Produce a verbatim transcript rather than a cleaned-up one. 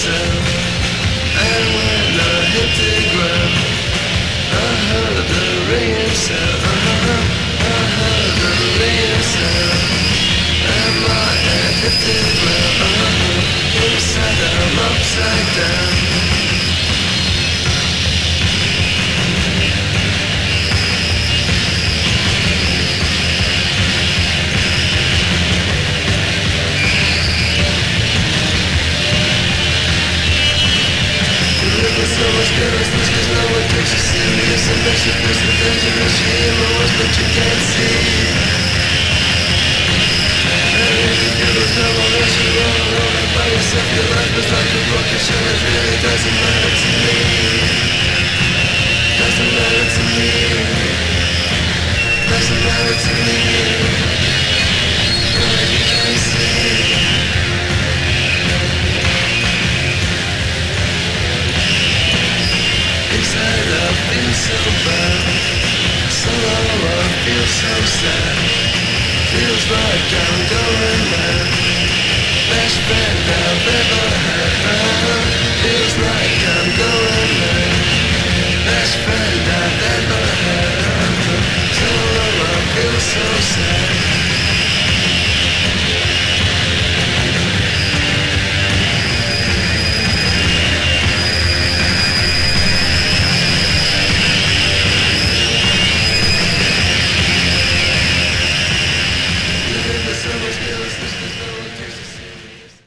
myself. And when I hit the ground, I heard the ringing sound. Uh-huh. I heard the ringing sound. And my head hit the ground. Uh-huh. Inside I'm upside down. So much carelessness cause no one takes you serious. And makes you feel so dangerous. You hear my words but you can't see. And if you feel the devil that you're all alone by yourself, your life is like a broken shell. It really doesn't matter to me. Doesn't matter to me. Doesn't matter to me. What you can't see. Inside I feel so bad, so low I feel so sad. Feels like I'm going mad. Best friend I've ever had. Feels like I'm going mad. Best friend I've ever had. So low I feel so sad.